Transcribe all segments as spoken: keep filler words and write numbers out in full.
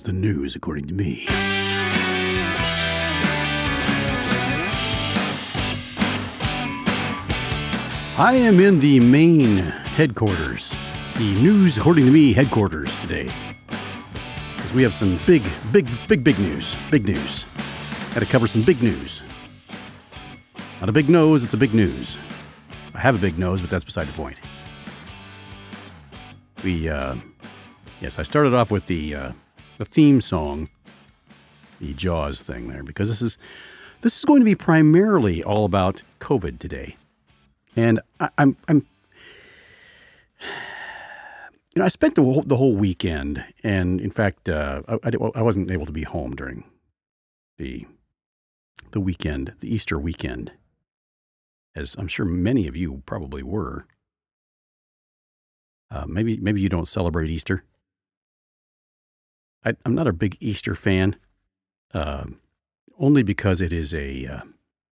is the news according to me. I am in the main headquarters, the news according to me headquarters today. Because we have some big, big, big, big news. Big news. Got to cover some big news. Not a big nose, it's a big news. I have a big nose, but that's beside the point. We, uh, yes, I started off with the uh, the theme song, the Jaws thing there, because this is this is going to be primarily all about COVID today, and I, I'm I'm you know I spent the whole, the whole weekend, and in fact, uh, I, I I wasn't able to be home during the the weekend, the Easter weekend, as I'm sure many of you probably were. Uh, maybe maybe you don't celebrate Easter. I, I'm not a big Easter fan, uh, only because it is a. Uh,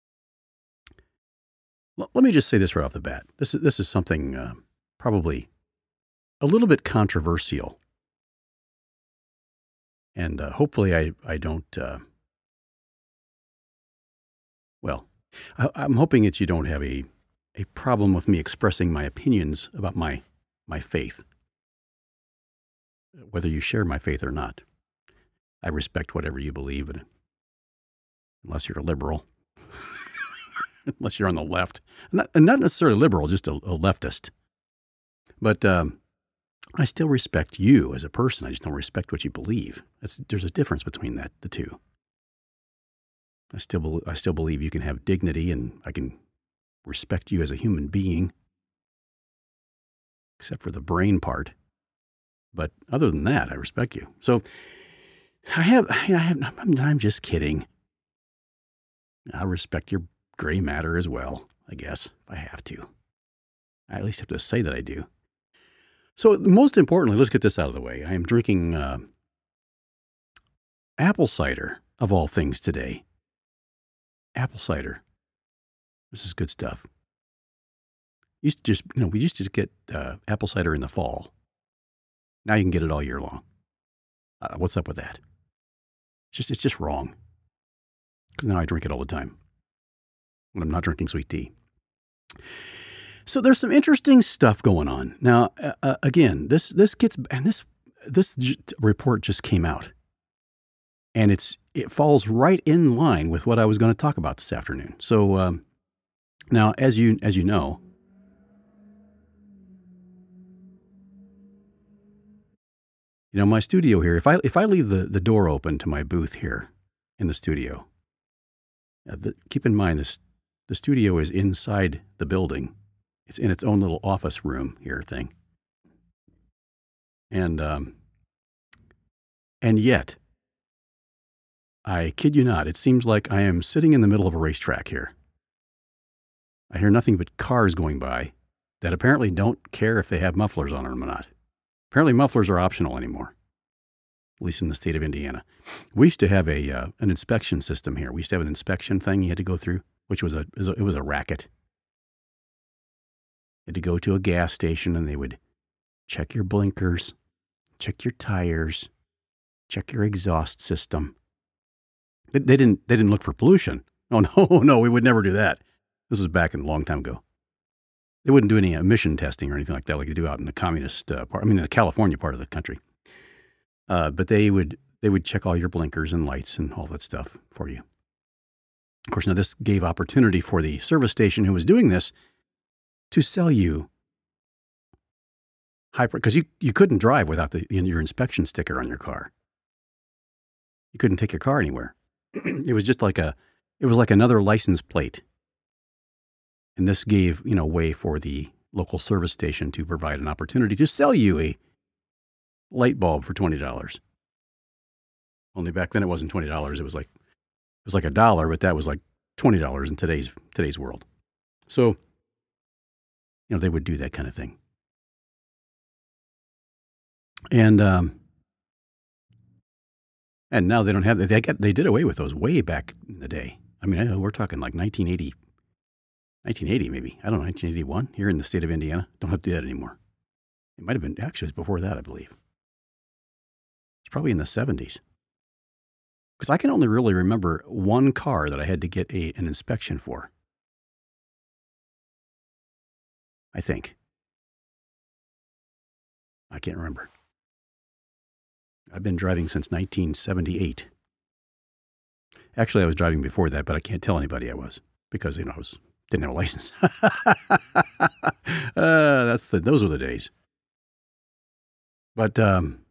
l- let me just say this right off the bat. This is this is something uh, probably a little bit controversial, and uh, hopefully I I don't. Uh, well, I, I'm hoping that you don't have a a problem with me expressing my opinions about my. my faith, whether you share my faith or not. I respect whatever you believe, but unless you're a liberal, unless you're on the left, not, not necessarily liberal, just a, a leftist. But um, I still respect you as a person. I just don't respect what you believe. That's, there's a difference between that, the two. I still, I still believe you can have dignity, and I can respect you as a human being. Except for the brain part. But other than that, I respect you. So I have, I have I'm, I'm just kidding. I respect your gray matter as well, I guess, if I have to. I at least have to say that I do. So most importantly, let's get this out of the way. I am drinking uh, apple cider, of all things, today. Apple cider. This is good stuff. Used to just, you know, we used to get uh, apple cider in the fall. Now you can get it all year long. Uh, what's up with that? It's just, it's just wrong. Because now I drink it all the time when I'm not drinking sweet tea. So there's some interesting stuff going on. Now, uh, again, this this gets, and this this j- report just came out, and it's it falls right in line with what I was going to talk about this afternoon. So um, now, as you as you know. You know, my studio here, if I if I leave the, the door open to my booth here in the studio, uh, the, keep in mind this the studio is inside the building. It's in its own little office room here thing. And um, and yet, I kid you not, it seems like I am sitting in the middle of a racetrack here. I hear nothing but cars going by that apparently don't care if they have mufflers on them or not. Apparently mufflers are optional anymore, at least in the state of Indiana. We used to have a uh, an inspection system here. We used to have an inspection thing you had to go through, which was a, was a it was a racket. You had to go to a gas station, and they would check your blinkers, check your tires, check your exhaust system. They, they didn't they didn't look for pollution. Oh no, no, we would never do that. This was back in a long time ago. They wouldn't do any emission testing or anything like that, like they do out in the communist uh, part. I mean, the California part of the country. Uh, but they would they would check all your blinkers and lights and all that stuff for you. Of course, now this gave opportunity for the service station who was doing this to sell you high, because you you couldn't drive without the your inspection sticker on your car. You couldn't take your car anywhere. It was just like a it was like another license plate. And this gave, you know, way for the local service station to provide an opportunity to sell you a light bulb for twenty dollars. Only back then it wasn't twenty dollars. It was like it was like a dollar, but that was like twenty dollars in today's today's world. So, you know, they would do that kind of thing. And um, and now they don't have they got they did away with those way back in the day. I mean, we're talking like nineteen eighty, nineteen eighty maybe. I don't know, nineteen eighty-one here in the state of Indiana. Don't have to do that anymore. It might have been, actually, it was before that, I believe. It's probably in the seventies. Because I can only really remember one car that I had to get a, an inspection for. I think. I can't remember. I've been driving since nineteen seventy-eight. Actually, I was driving before that, but I can't tell anybody I was because, you know, I was didn't have a license. uh, that's the those were the days. But um,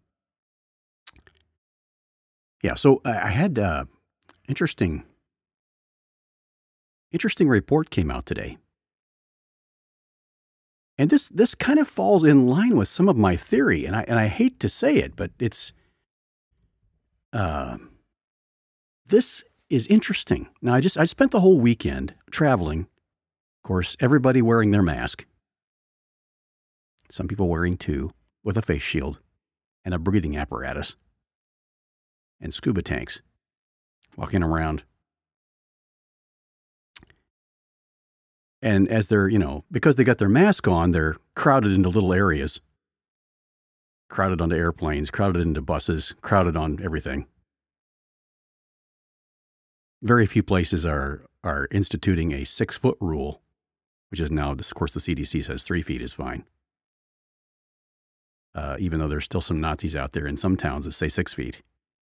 yeah, so I, I had uh, interesting interesting report came out today. And this this kind of falls in line with some of my theory, and I and I hate to say it, but it's uh, this is interesting. Now, I just I spent the whole weekend traveling. Of course, everybody wearing their mask. Some people wearing two with a face shield and a breathing apparatus and scuba tanks, walking around. And as they're, you know, because they got their mask on, they're crowded into little areas, crowded onto airplanes, crowded into buses, crowded on everything. Very few places are are instituting a six-foot rule, which is now, of course, the C D C says three feet is fine. Uh, even though there's still some Nazis out there in some towns that say six feet.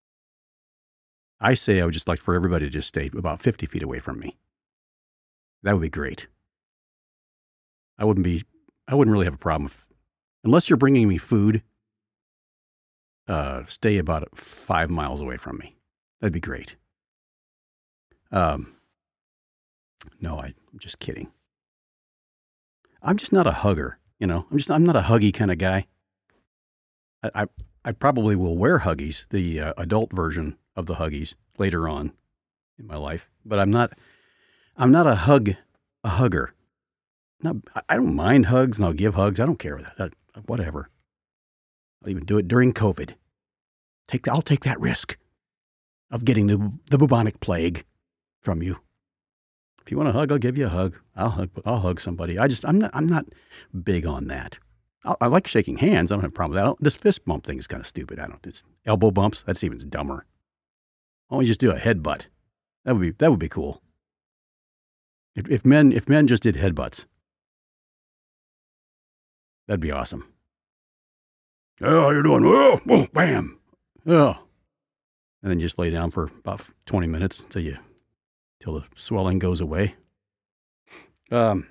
I say I would just like for everybody to just stay about fifty feet away from me. That would be great. I wouldn't be, I wouldn't really have a problem if, unless you're bringing me food, uh, stay about five miles away from me. That'd be great. Um, no, I, I'm just kidding. I'm just not a hugger, you know, I'm just, I'm not a huggy kind of guy. I, I, I probably will wear Huggies, the uh, adult version of the Huggies later on in my life, but I'm not, I'm not a hug, a hugger. Not, I don't mind hugs and I'll give hugs. I don't care that, that whatever. I'll even do it during COVID. Take, I'll take that risk of getting the, the bubonic plague from you. If you want a hug, I'll give you a hug. I'll hug, I'll hug somebody. I just, I'm not, I'm not big on that. I, I like shaking hands. I don't have a problem with that. I don't, this fist bump thing is kind of stupid. I don't, it's elbow bumps. That's even dumber. Why don't we just do a headbutt? That would be, that would be cool. If, if men, if men just did headbutts, that'd be awesome. Oh, how you doing? Oh, oh, bam. Oh. And then just lay down for about twenty minutes until you, till the swelling goes away. Um,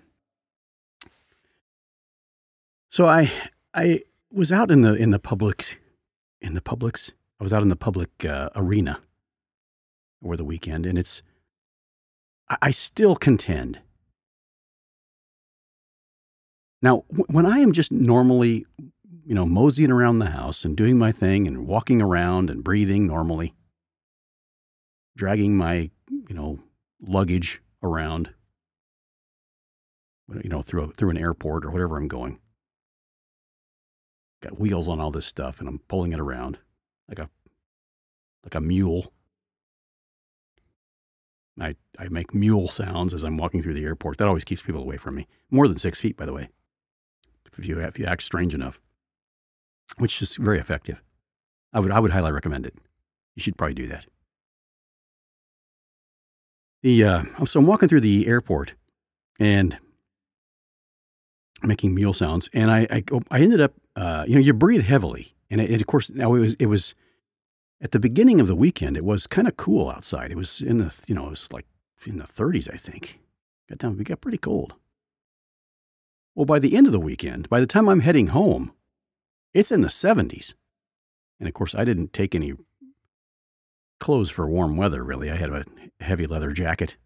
so I, I was out in the, in the public, in the publics, I was out in the public uh, arena over the weekend, and it's, I, I still contend. Now, w- when I am just normally, you know, moseying around the house and doing my thing and walking around and breathing normally, dragging my, you know, luggage around, you know, through a, through an airport or whatever I'm going. Got wheels on all this stuff and I'm pulling it around like a, like a mule. I, I make mule sounds as I'm walking through the airport. That always keeps people away from me. More than six feet, by the way. If you, if you act strange enough, which is very effective. I would, I would highly recommend it. You should probably do that. The, uh, so I'm walking through the airport and making mule sounds. And I, I, I ended up, uh, you know, you breathe heavily. And it, it, of course, now it was, it was at the beginning of the weekend, it was kind of cool outside. It was in the, you know, it was like in the thirties, I think. Got down, we got pretty cold. Well, by the end of the weekend, by the time I'm heading home, it's in the seventies. And of course, I didn't take any clothes for warm weather, really. I had a heavy leather jacket.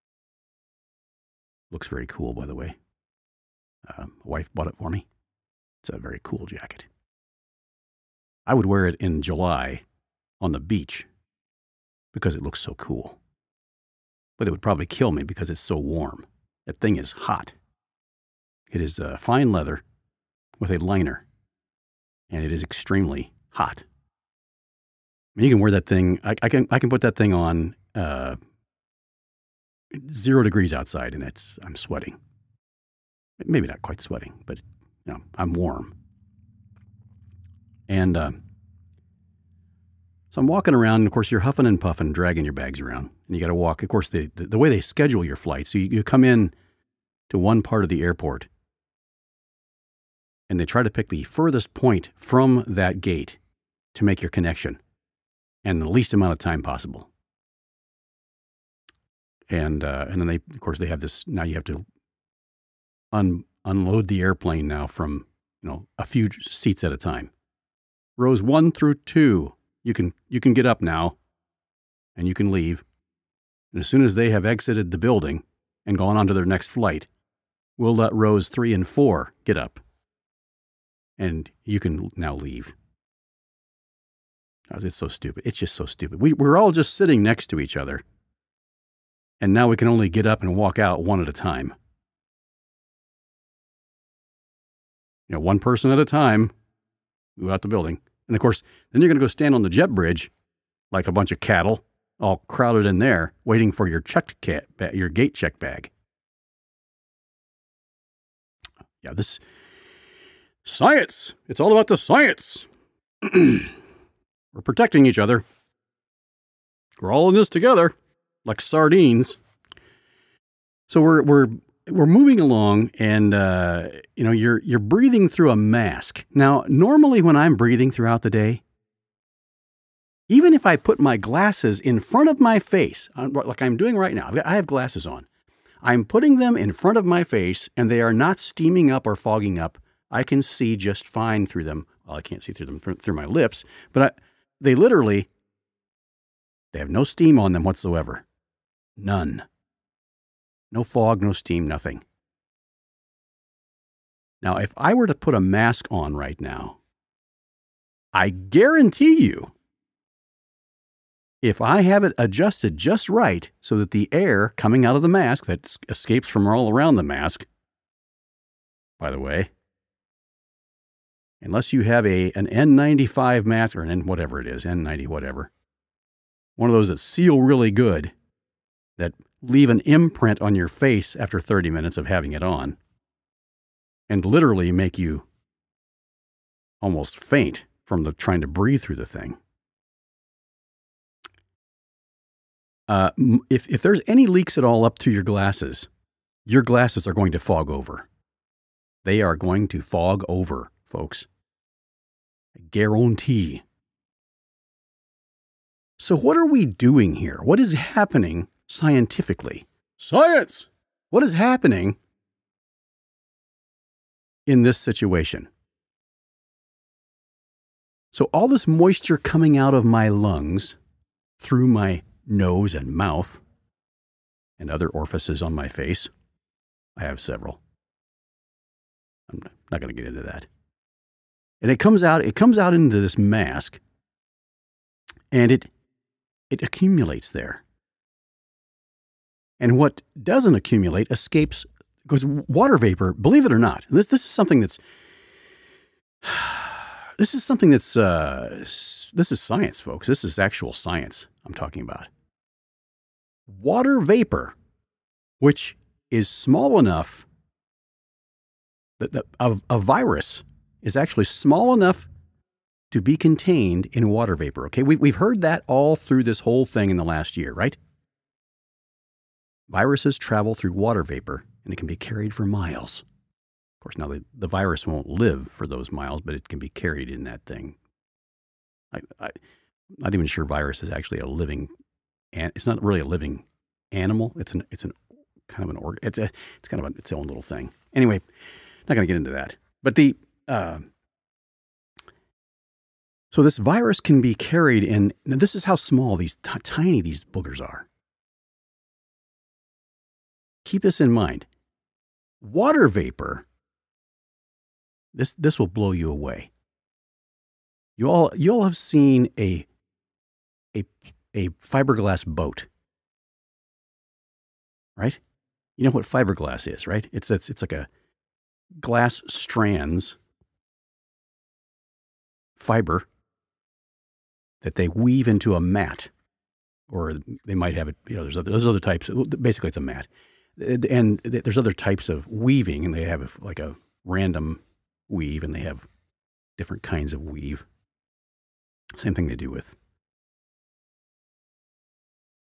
Looks very cool, by the way. Uh, my wife bought it for me. It's a very cool jacket. I would wear it in July on the beach because it looks so cool. But it would probably kill me because it's so warm. That thing is hot. It is uh, fine leather with a liner, and it is extremely hot. I mean, you can wear that thing. I, I can I can put that thing on uh, zero degrees outside, and it's I'm sweating. Maybe not quite sweating, but you know I'm warm. And uh, So I'm walking around, and of course, you're huffing and puffing, dragging your bags around. And you got to walk. Of course, the, the, the way they schedule your flights, so you, you come in to one part of the airport, and they try to pick the furthest point from that gate to make your connection and the least amount of time possible. And uh, and then they, of course, they have this, now you have to un, unload the airplane now from, you know, a few seats at a time. Rows one through two, you can you can get up now, and you can leave. And as soon as they have exited the building and gone on to their next flight, we'll let rows three and four get up, and you can now leave. It's so stupid. It's just so stupid. We, we're all just sitting next to each other, and now we can only get up and walk out one at a time. You know, one person at a time, move out the building. And of course, then you're going to go stand on the jet bridge like a bunch of cattle, all crowded in there, waiting for your checked cat, your gate check bag. Yeah, this science. It's all about the science. We're protecting each other. We're all in this together, like sardines. So we're we're we're moving along, and uh, you know you're you're breathing through a mask. Now, normally when I'm breathing throughout the day, even if I put my glasses in front of my face, like I'm doing right now, I've got, I have glasses on. I'm putting them in front of my face, and they are not steaming up or fogging up. I can see just fine through them. Well, I can't see through them through my lips, but I, they literally, they have no steam on them whatsoever. None. No fog, no steam, nothing. Now, if I were to put a mask on right now, I guarantee you, if I have it adjusted just right so that the air coming out of the mask that escapes from all around the mask, by the way, unless you have a an N ninety-five mask or an N whatever it is, N ninety whatever, one of those that seal really good, that leave an imprint on your face after thirty minutes of having it on, and literally make you almost faint from the trying to breathe through the thing. Uh, if if there's any leaks at all up through your glasses, your glasses are going to fog over. They are going to fog over, folks. I guarantee. So what are we doing here? What is happening scientifically? Science! What is happening in this situation? So all this moisture coming out of my lungs through my nose and mouth and other orifices on my face. I have several. I'm not going to get into that. And it comes out, it comes out into this mask, and it it accumulates there. And what doesn't accumulate escapes, because water vapor, believe it or not, this this is something that's this is something that's uh, this is science, folks. This is actual science I'm talking about. Water vapor, which is small enough that the, a, a virus is actually small enough to be contained in water vapor. Okay, we've, we've heard that all through this whole thing in the last year, right? Viruses travel through water vapor, and it can be carried for miles. Of course, now the, the virus won't live for those miles, but it can be carried in that thing. I, I, I'm not even sure virus is actually a living, and it's not really a living animal. It's an it's an kind of an organ. It's a it's kind of a, its own little thing. Anyway, not going to get into that. But the uh, so this virus can be carried in. Now this is how small these t- tiny these boogers are. Keep this in mind. Water vapor. This this will blow you away. You all you all have seen a a a fiberglass boat, right? You know what fiberglass is, right? It's it's it's like a glass strands fiber that they weave into a mat, or they might have it. You know, there's other, there's other types. Basically, it's a mat, and there's other types of weaving, and they have like a random weave, and they have different kinds of weave. Same thing they do with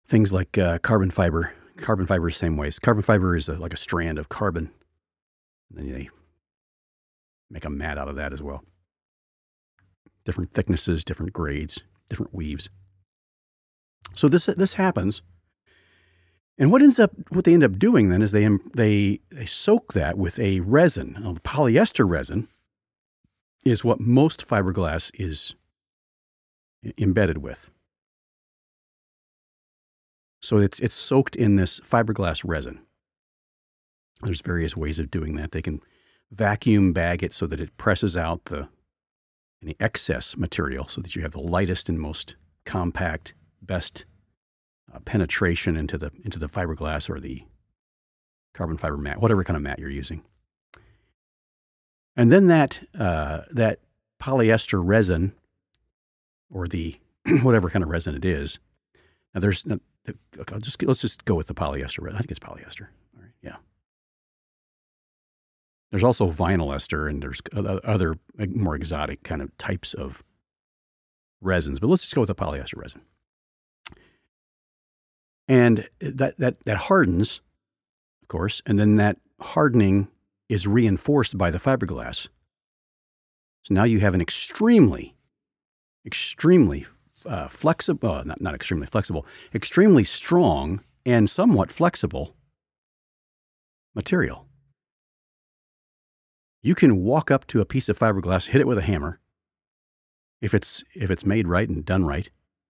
Things like uh, carbon fiber. Carbon fiber is the same way. Carbon fiber is a, like a strand of carbon. And then they make a mat out of that as well. Different thicknesses, different grades, different weaves. So this this happens. And what ends up, what they end up doing then is they they they soak that with a resin. Now, the polyester resin is what most fiberglass is embedded with. So it's it's soaked in this fiberglass resin. There's various ways of doing that. They can vacuum bag it so that it presses out the any excess material so that you have the lightest and most compact, best uh, penetration into the into the fiberglass or the carbon fiber mat, whatever kind of mat you're using. And then that uh, that polyester resin, or the whatever kind of resin it is. Now there's, okay, I'll just let's just go with the polyester resin. I think it's polyester. All right, yeah. There's also vinyl ester, and there's other more exotic kind of types of resins, but let's just go with the polyester resin. And that that that hardens, of course, and then that hardening is reinforced by the fiberglass. So now you have an extremely, extremely uh, flexible, uh, not, not extremely flexible, extremely strong and somewhat flexible material. You can walk up to a piece of fiberglass, hit it with a hammer, if it's if it's made right and done right.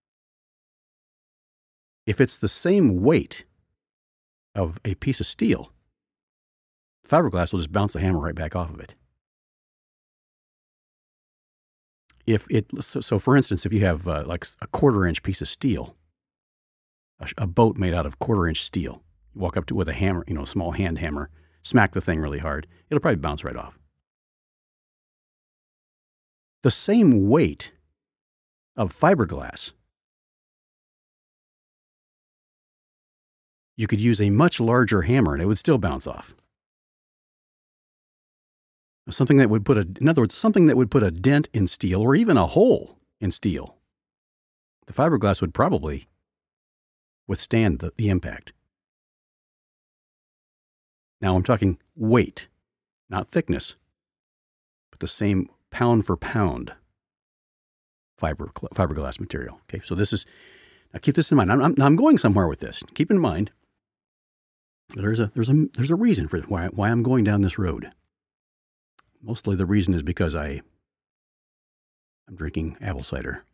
If it's the same weight of a piece of steel, fiberglass will just bounce the hammer right back off of it. If it so, so for instance, if you have uh, like a quarter inch piece of steel, a, a boat made out of quarter inch steel, you walk up to it with a hammer, you know, a small hand hammer, smack the thing really hard, it'll probably bounce right off. The same weight of fiberglass, you could use a much larger hammer and it would still bounce off. Something that would put a, in other words, something that would put a dent in steel or even a hole in steel. The fiberglass would probably withstand the, the impact. Now I'm talking weight, not thickness, but the same pound for pound fiber fiberglass material. Okay, so this is, now keep this in mind. I'm, I'm, I'm going somewhere with this. Keep in mind, there's a there's a there's a reason for why why I'm going down this road. Mostly the reason is because I I'm drinking apple cider.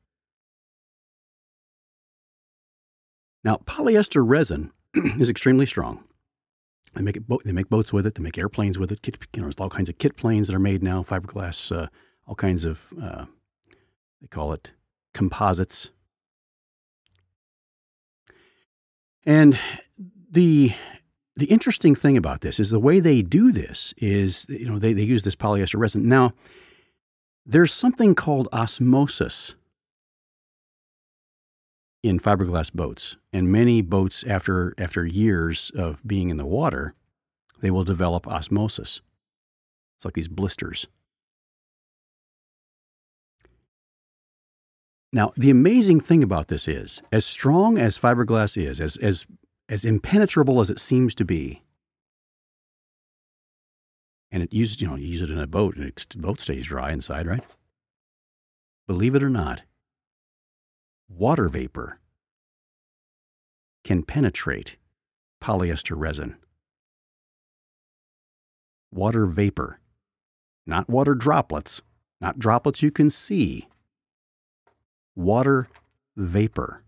Now, polyester resin is extremely strong. They make it. They make boats with it. They make airplanes with it. Kit, you know, there's all kinds of kit planes that are made now. Fiberglass, uh, all kinds of. Uh, they call it composites. And the the interesting thing about this is the way they do this is, you know, they they use this polyester resin. Now, there's something called osmosis in fiberglass boats, and many boats, after after years of being in the water, they will develop osmosis. It's like these blisters. Now, the amazing thing about this is, as strong as fiberglass is, as as as impenetrable as it seems to be, and it uses, you know, you use it in a boat, and the boat stays dry inside, right? Believe it or not, water vapor can penetrate polyester resin. Water vapor, not water droplets, not droplets you can see. Water vapor.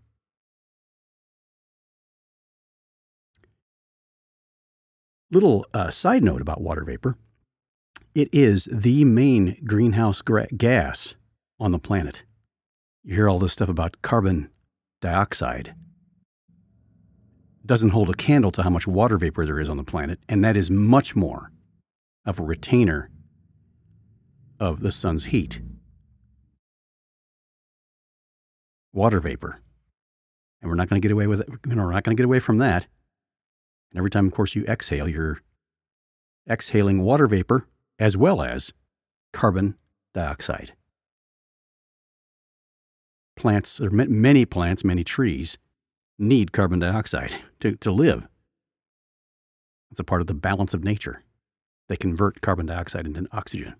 Little uh, side note about water vapor. It is the main greenhouse gra- gas on the planet. You hear all this stuff about carbon dioxide. It doesn't hold a candle to how much water vapor there is on the planet, and that is much more of a retainer of the sun's heat. Water vapor. And we're not going to get away with it. You know, we're not going to get away from that. And every time, of course, you exhale, you're exhaling water vapor as well as carbon dioxide. Plants, there are many plants, many trees need carbon dioxide to, to live. It's a part of the balance of nature. They convert carbon dioxide into oxygen.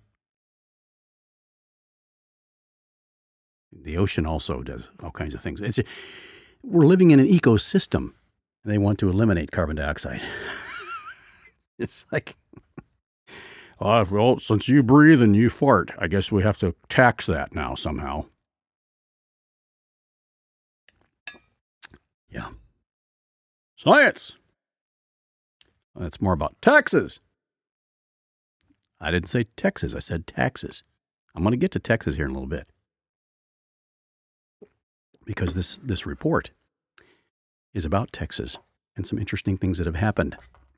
The ocean also does all kinds of things. It's, we're living in an ecosystem, and they want to eliminate carbon dioxide. It's like, oh, well, since you breathe and you fart, I guess we have to tax that now somehow. Yeah. Science. That's more about taxes. I didn't say Texas. I said taxes. I'm going to get to Texas here in a little bit. Because this, this report is about Texas and some interesting things that have happened.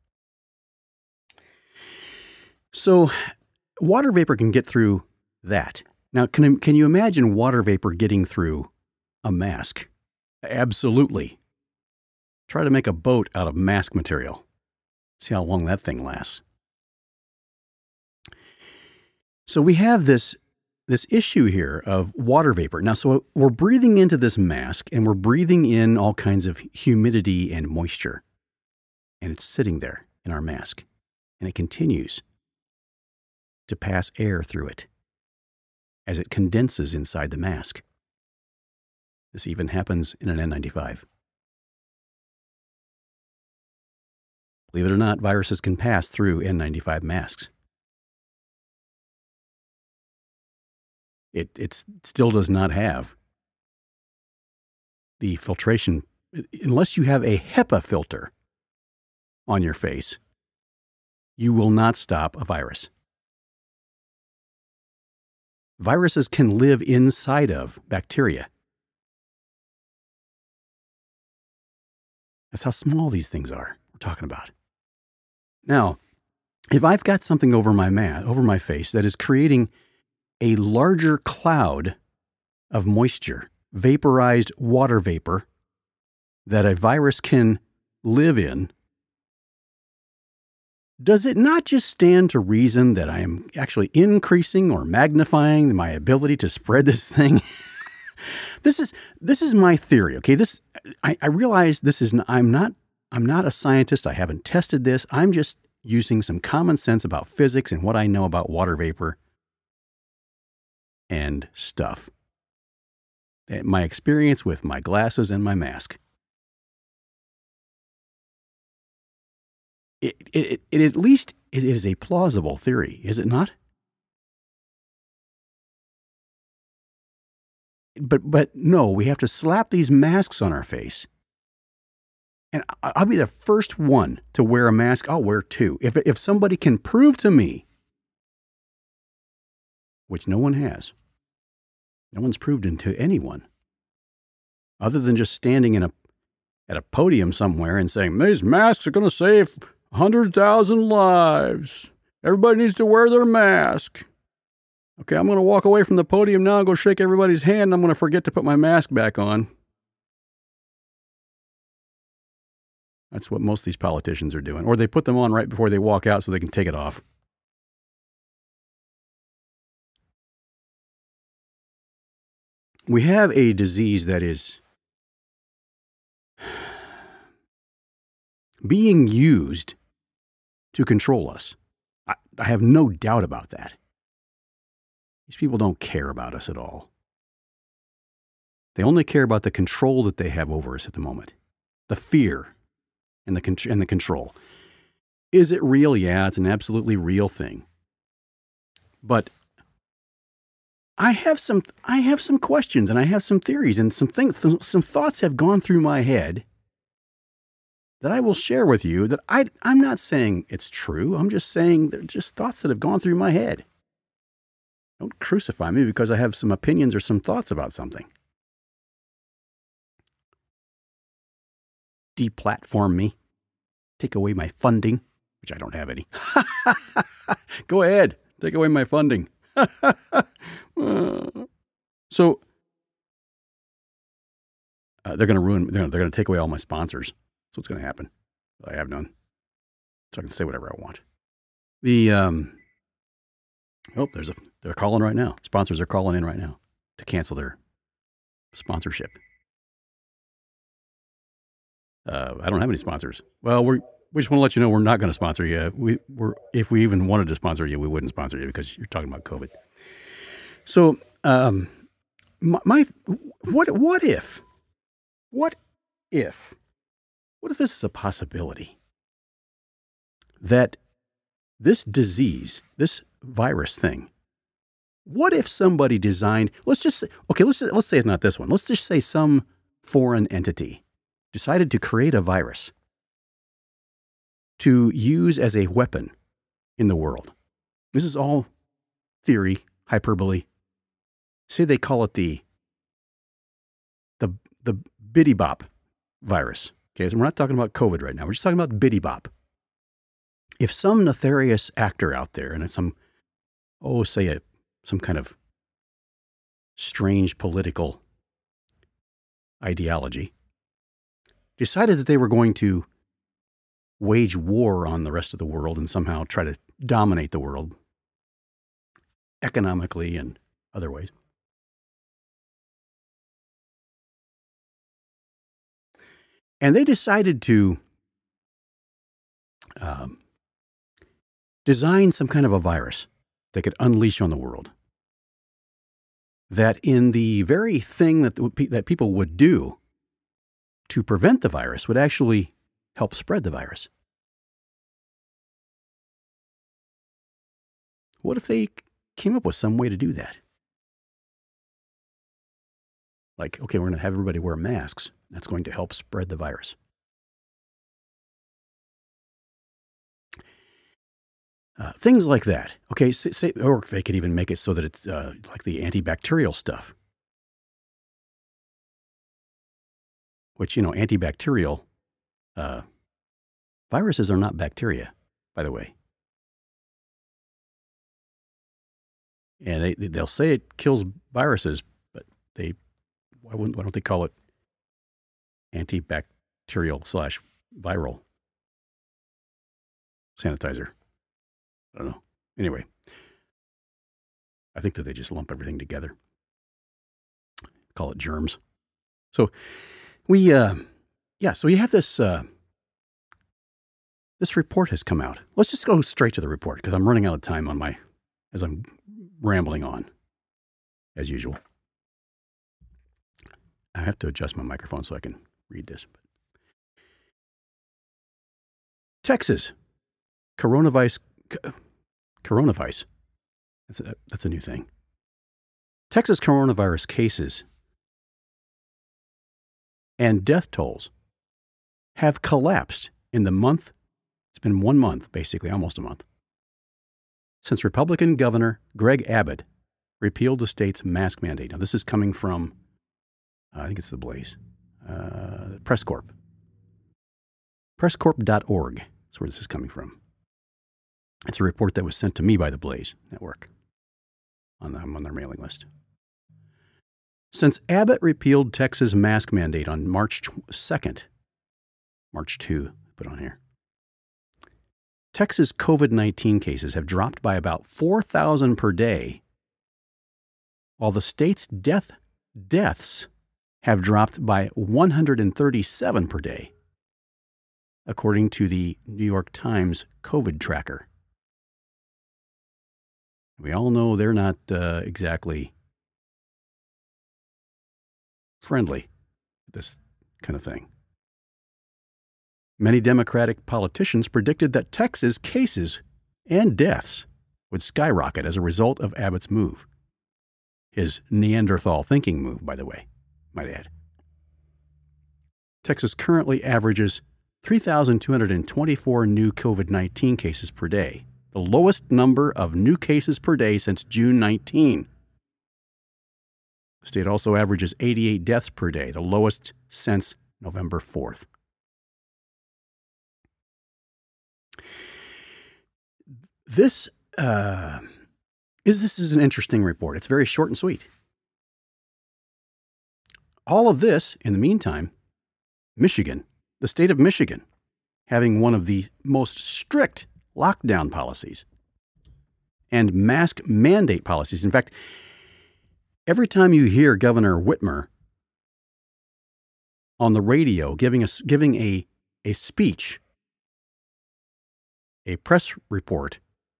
So water vapor can get through that. Now, can, can you imagine water vapor getting through a mask? Absolutely. Try to make a boat out of mask material. See how long that thing lasts. So we have this this issue here of water vapor. Now, so we're breathing into this mask, and we're breathing in all kinds of humidity and moisture. And it's sitting there in our mask. And it continues to pass air through it as it condenses inside the mask. This even happens in an N ninety-five. Believe it or not, viruses can pass through N ninety-five masks. It it still does not have the filtration, unless you have a HEPA filter on your face, you will not stop a virus. Viruses can live inside of bacteria. That's how small these things are we're talking about. Now, if I've got something over my ma- over my face that is creating a larger cloud of moisture, vaporized water vapor that a virus can live in, does it not just stand to reason that I am actually increasing or magnifying my ability to spread this thing? This is this is my theory. Okay, this I, I realize this is I'm not I'm not a scientist. I haven't tested this. I'm just using some common sense about physics and what I know about water vapor and stuff. My experience with my glasses and my mask. It, it, it at least it is a plausible theory, is it not? But but no, we have to slap these masks on our face. And I'll be the first one to wear a mask. I'll wear two. If if somebody can prove to me, which no one has, no one's proved it to anyone, other than just standing in a at a podium somewhere and saying, these masks are going to save one hundred thousand lives. Everybody needs to wear their mask. Okay, I'm going to walk away from the podium now and go shake everybody's hand, and I'm going to forget to put my mask back on. That's what most of these politicians are doing. Or they put them on right before they walk out so they can take it off. We have a disease that is being used to control us. I, I have no doubt about that. These people don't care about us at all. They only care about the control that they have over us at the moment. The fear and the, con- and the control. Is it real? Yeah, it's an absolutely real thing. But I have some I have some questions and I have some theories and some things, some thoughts have gone through my head that I will share with you that I, I'm not saying it's true. I'm just saying they're just thoughts that have gone through my head. Don't crucify me because I have some opinions or some thoughts about something. Deplatform me. Take away my funding, which I don't have any. Go ahead. Take away my funding. So uh, they're going to ruin, they're going to take away all my sponsors. That's what's going to happen. I have none. So I can say whatever I want. The, um, oh, there's a, they're calling right now. Sponsors are calling in right now to cancel their sponsorship. Uh, I don't have any sponsors. Well, we we just want to let you know we're not going to sponsor you. We we're if we even wanted to sponsor you, we wouldn't sponsor you because you're talking about COVID. So, um, my, my what what if what if what if this is a possibility that this disease, this virus thing, what if somebody designed? Let's just say, okay. Let's let's say it's not this one. Let's just say some foreign entity decided to create a virus to use as a weapon in the world. This is all theory, hyperbole. Say they call it the the the Bitty Bop virus. Okay, so we're not talking about COVID right now. We're just talking about Bitty Bop. If some nefarious actor out there, and it's some, oh, say a some kind of strange political ideology, decided that they were going to wage war on the rest of the world and somehow try to dominate the world economically and other ways. And they decided to um, design some kind of a virus they could unleash on the world. That in the very thing that, that people would do to prevent the virus would actually help spread the virus. What if they came up with some way to do that? Like, okay, we're going to have everybody wear masks. That's going to help spread the virus. Uh, things like that. Okay, say, say, or they could even make it so that it's uh, like the antibacterial stuff. Which, you know, antibacterial uh, viruses are not bacteria, by the way. And they, they'll say it kills viruses, but they why wouldn't why don't they call it antibacterial slash viral sanitizer? I don't know. Anyway, I think that they just lump everything together, call it germs. So we, uh, yeah. So you have this. Uh, this report has come out. Let's just go straight to the report because I'm running out of time on my as I'm rambling on, as usual. I have to adjust my microphone so I can read this. Texas, coronavirus, coronavirus. That's a, that's a new thing. Texas coronavirus cases and death tolls have collapsed in the month. It's been one month, basically, almost a month, since Republican Governor Greg Abbott repealed the state's mask mandate. Now, this is coming from, uh, I think it's the Blaze, uh, Press Corp. press corp dot org is where this is coming from. It's a report that was sent to me by the Blaze Network. On the, I'm on their mailing list. Since Abbott repealed Texas mask mandate on March second, March second, put on here, Texas COVID nineteen cases have dropped by about four thousand per day, while the state's death deaths have dropped by one hundred thirty-seven per day, according to the New York Times COVID tracker. We all know they're not uh, exactly friendly with this kind of thing. Many Democratic politicians predicted that Texas cases and deaths would skyrocket as a result of Abbott's move. His Neanderthal thinking move, by the way, might add. Texas currently averages three thousand two hundred twenty-four new COVID nineteen cases per day, the lowest number of new cases per day since June nineteenth. The state also averages eighty-eight deaths per day, the lowest since November fourth. This uh, is this is an interesting report. It's very short and sweet. All of this, in the meantime, Michigan, the state of Michigan, having one of the most strict lockdown policies and mask mandate policies. In fact, every time you hear Governor Whitmer on the radio giving us giving a a speech, a press report,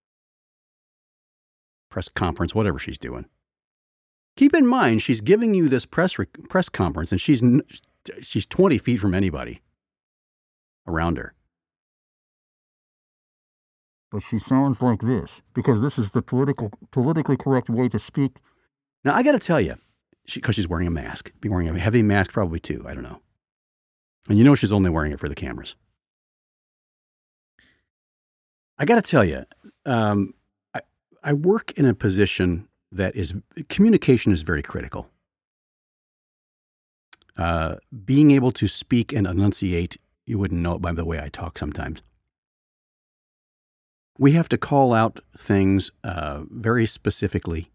press conference, whatever she's doing. Keep in mind, she's giving you this press re- press conference, and she's she's twenty feet from anybody around her. But she sounds like this, because this is the political, politically correct way to speak. Now, I got to tell you, because she, she's wearing a mask, be wearing a heavy mask probably too, I don't know. And you know she's only wearing it for the cameras. I got to tell you, um, I, I work in a position that is, communication is very critical. Uh, being able to speak and enunciate, you wouldn't know it by the way I talk sometimes. We have to call out things uh, very specifically.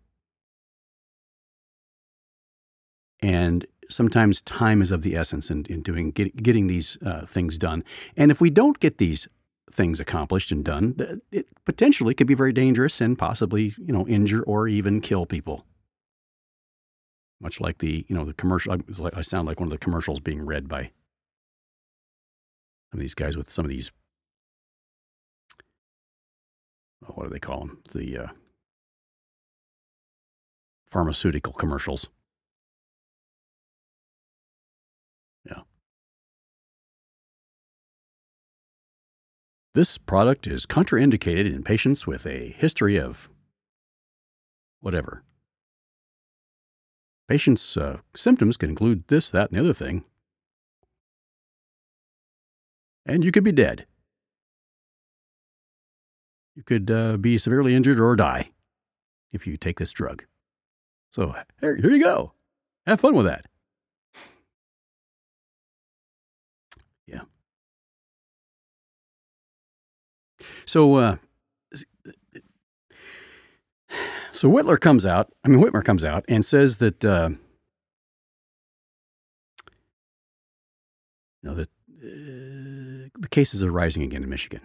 And sometimes time is of the essence in, in doing get, getting these uh, things done. And if we don't get these things accomplished and done, it potentially could be very dangerous and possibly, you know, injure or even kill people. Much like the, you know, the commercial. I sound like one of the commercials being read by some of these guys with some of these. What do they call them? The uh, pharmaceutical commercials. Yeah. This product is contraindicated in patients with a history of whatever. Patients' uh, symptoms can include this, that, and the other thing. And you could be dead. You could uh, be severely injured or die if you take this drug. So here, here you go. Have fun with that. Yeah. So, uh, so Whitler comes out. I mean, Whitmer comes out and says that uh, you know that uh, the cases are rising again in Michigan.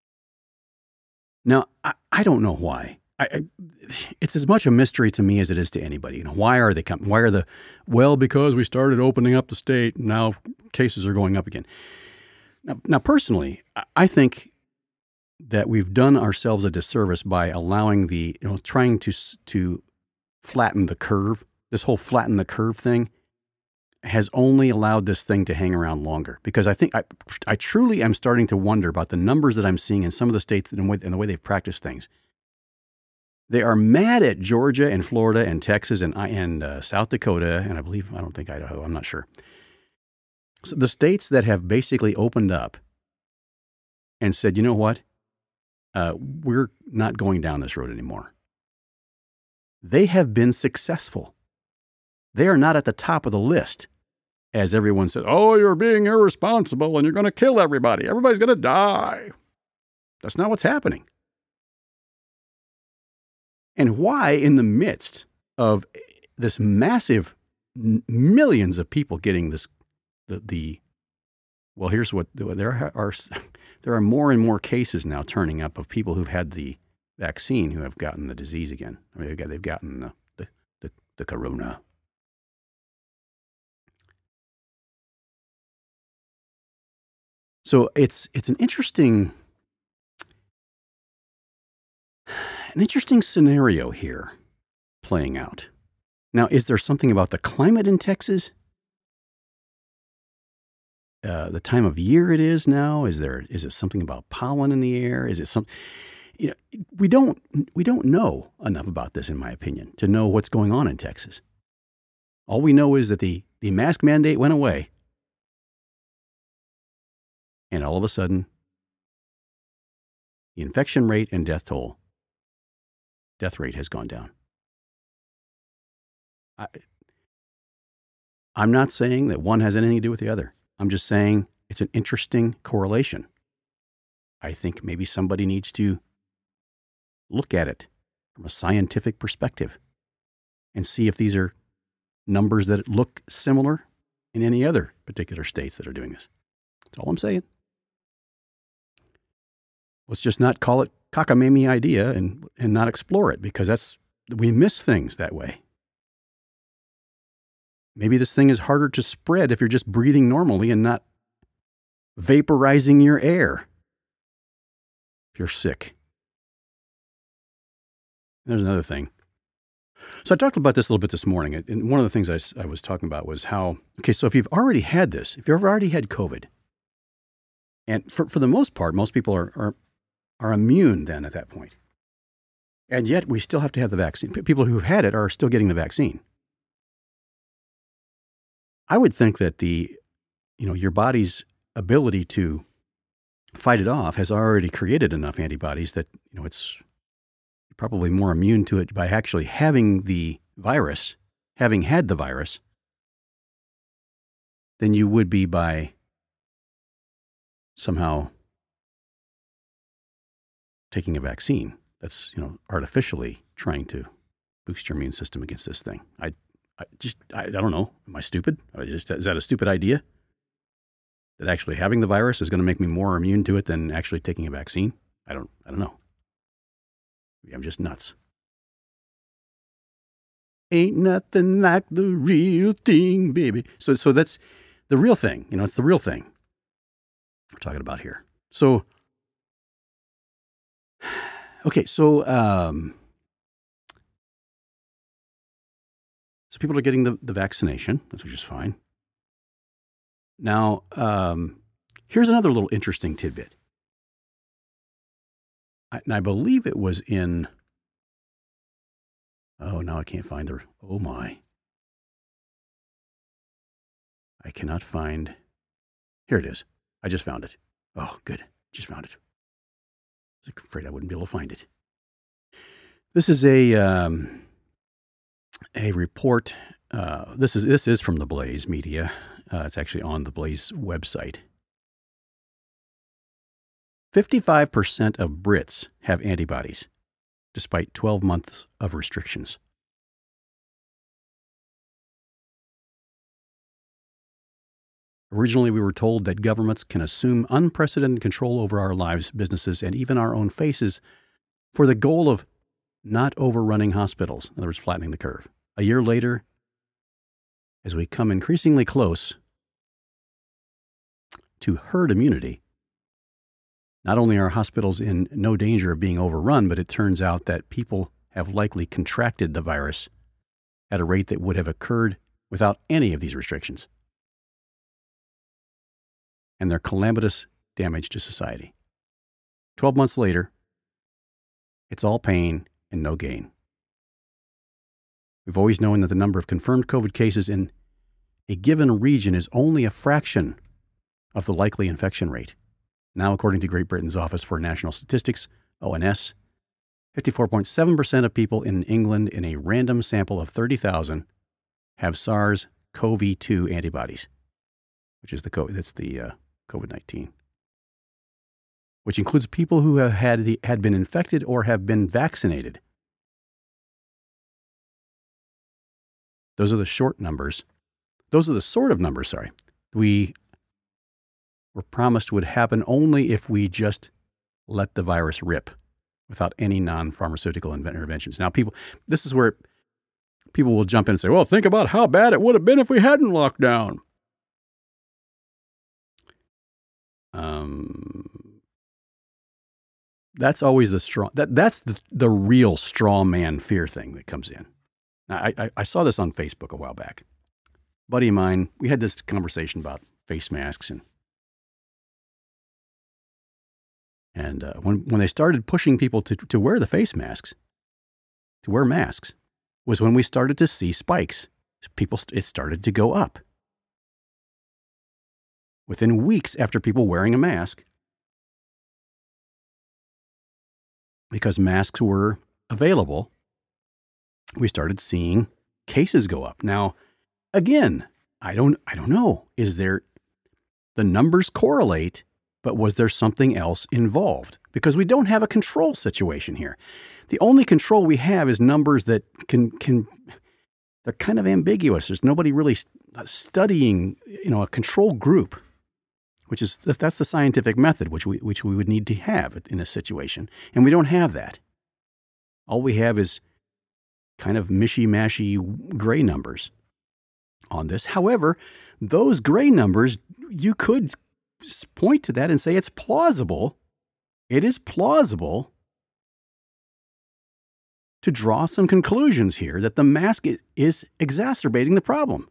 Now, I, I don't know why. I, I, it's as much a mystery to me as it is to anybody. You know, why are they coming? Why are the, well, because we started opening up the state, and now cases are going up again. Now, now personally, I think that we've done ourselves a disservice by allowing the, you know, trying to to flatten the curve. This whole flatten the curve thing has only allowed this thing to hang around longer, because I think I, I truly am starting to wonder about the numbers that I'm seeing in some of the states and the way, and the way they've practiced things. They are mad at Georgia and Florida and Texas and, and uh, South Dakota, and I believe, I don't think Idaho, I'm not sure. So the states that have basically opened up and said, you know what, uh, we're not going down this road anymore. They have been successful. They are not at the top of the list. As everyone says, oh, you're being irresponsible and you're going to kill everybody. Everybody's going to die. That's not what's happening. And why, in the midst of this massive n- millions of people getting this, the, the well, here's what, there are, there are more and more cases now turning up of people who've had the vaccine who have gotten the disease again. I mean, they've, got, they've gotten the, the, the, the corona. So it's it's an interesting an interesting scenario here playing out. Now, is there something about the climate in Texas? Uh, the time of year it is now? Is there is it something about pollen in the air? Is it some? You know, we don't we don't know enough about this, in my opinion, to know what's going on in Texas. All we know is that the the mask mandate went away. And all of a sudden, the infection rate and death toll, death rate has gone down. I, I'm not saying that one has anything to do with the other. I'm just saying it's an interesting correlation. I think maybe somebody needs to look at it from a scientific perspective and see if these are numbers that look similar in any other particular states that are doing this. That's all I'm saying. Let's just not call it cockamamie idea and, and not explore it, because that's we miss things that way. Maybe this thing is harder to spread if you're just breathing normally and not vaporizing your air if you're sick. There's another thing. So I talked about this a little bit this morning, and one of the things I, I was talking about was how, okay, so if you've already had this, if you've already had COVID, and for, for the most part, most people are, are are immune then at that point. And yet we still have to have the vaccine. People who've had it are still getting the vaccine. I would think that the, you know, your body's ability to fight it off has already created enough antibodies that, you know, it's probably more immune to it by actually having the virus, having had the virus, than you would be by somehow taking a vaccine that's, you know, artificially trying to boost your immune system against this thing. I, I just, I, I don't know. Am I stupid? Is that a stupid idea? That actually having the virus is going to make me more immune to it than actually taking a vaccine? I don't, I don't know. I'm just nuts. Ain't nothing like the real thing, baby. So, so that's the real thing. You know, it's the real thing we're talking about here. So, okay, so um, so people are getting the, the vaccination, which is fine. Now, um, here's another little interesting tidbit. I, and I believe it was in, oh, now I can't find the, oh my. I cannot find, here it is. I just found it. Oh, good. Just found it. I was afraid I wouldn't be able to find it. This is a, um, a report. Uh, this is, this is from the Blaze Media. Uh, it's actually on the Blaze website. fifty-five percent of Brits have antibodies, despite twelve months of restrictions. Originally, we were told that governments can assume unprecedented control over our lives, businesses, and even our own faces for the goal of not overrunning hospitals, in other words, flattening the curve. A year later, as we come increasingly close to herd immunity, not only are hospitals in no danger of being overrun, but it turns out that people have likely contracted the virus at a rate that would have occurred without any of these restrictions. And their calamitous damage to society. Twelve months later, it's all pain and no gain. We've always known that the number of confirmed COVID cases in a given region is only a fraction of the likely infection rate. Now, according to Great Britain's Office for National Statistics, O N S, fifty-four point seven percent of people in England in a random sample of thirty thousand have SARS-C o V two antibodies, which is the co- that's the uh, COVID nineteen, which includes people who have had, the, had been infected or have been vaccinated. Those are the short numbers. Those are the sort of numbers, sorry, we were promised would happen only if we just let the virus rip without any non-pharmaceutical interventions. Now, people, this is where people will jump in and say, well, think about how bad it would have been if we hadn't locked down. Um, that's always the straw, that, that's the, the real straw man fear thing that comes in. Now, I, I, I saw this on Facebook a while back. A buddy of mine, we had this conversation about face masks and And uh, when, when they started pushing people to, to wear the face masks, to wear masks, was when we started to see spikes. People, it started to go up. Within weeks after people wearing a mask, because masks were available, we started seeing cases go up. Now, again, I don't, I don't know. Is there, the numbers correlate, but was there something else involved? Because we don't have a control situation here. The only control we have is numbers that can, can they're kind of ambiguous. There's nobody really studying, you know, a control group, which is, that's the scientific method, which we, which we would need to have in this situation. And we don't have that. All we have is kind of mishy-mashy gray numbers. on this. However, those gray numbers, you could point to that and say it's plausible. It is plausible to draw some conclusions here that the mask is exacerbating the problem.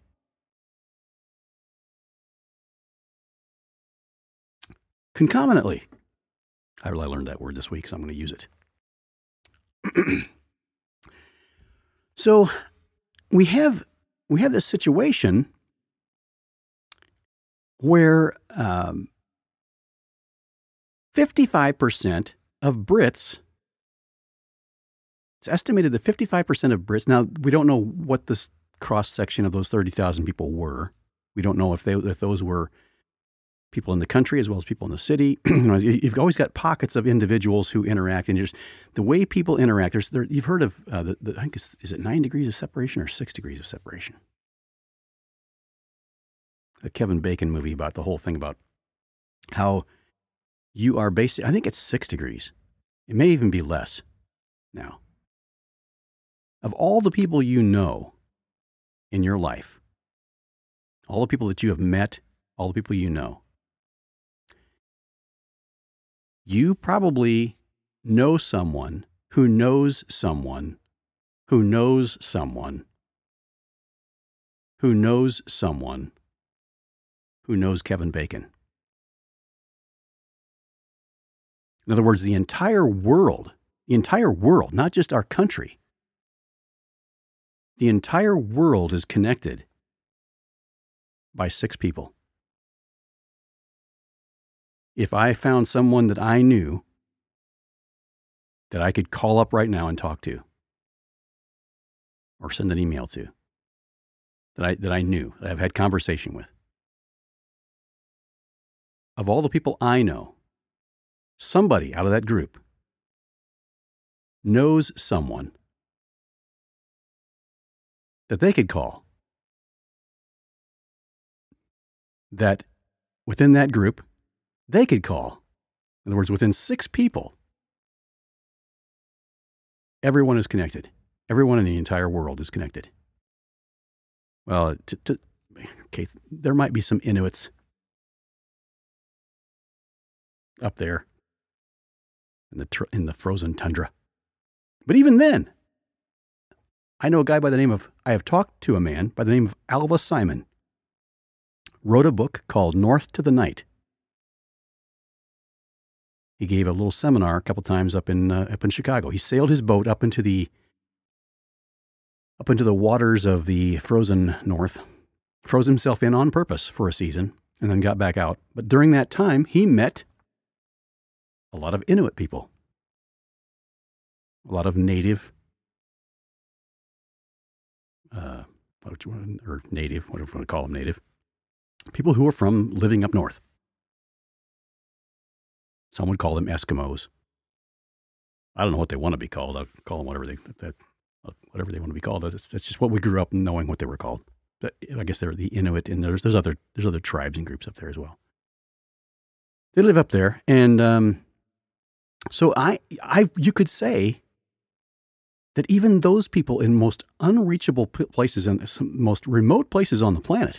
Concomitantly, I learned that word this week, so I'm going to use it. So we have we have this situation where um, fifty-five percent of Brits, it's estimated that fifty-five percent of Brits, now we don't know what this cross-section of those thirty thousand people were. We don't know if they if those were people in the country as well as people in the city. You know, you've always got pockets of individuals who interact, and just the way people interact. There's, there, you've heard of uh, the, the I think it's, is it nine degrees of separation or six degrees of separation? The Kevin Bacon movie about the whole thing about how you are basically. I think it's six degrees. It may even be less now. Of all the people you know in your life, all the people that you have met, all the people you know, you probably know someone who knows someone who knows someone who knows someone who knows Kevin Bacon. In other words, the entire world, the entire world, not just our country, the entire world is connected by six people. If I found someone that I knew that I could call up right now and talk to, or send an email to, that I, that I knew, that I've had conversation with, of all the people I know, somebody out of that group knows someone that they could call, that within that group, they could call. In other words, within six people, everyone is connected. Everyone in the entire world is connected. Well, to, to, okay, there might be some Inuits up there in the tr- in the frozen tundra. But even then, I know a guy by the name of, I have talked to a man by the name of Alva Simon, wrote a book called North to the Night. He gave a little seminar a couple times up in uh, up in Chicago. He sailed his boat up into the up into the waters of the frozen north, froze himself in on purpose for a season, and then got back out. But during that time, he met a lot of Inuit people, a lot of native, uh, or native, whatever you want to call them, native people who were from living up north. Some would call them Eskimos. I don't know what they want to be called. I'll call them whatever they that whatever they want to be called. That's, that's just what we grew up knowing what they were called. But I guess they're the Inuit, and there's there's other there's other tribes and groups up there as well. They live up there, and um, so I I you could say that even those people in most unreachable places and some most remote places on the planet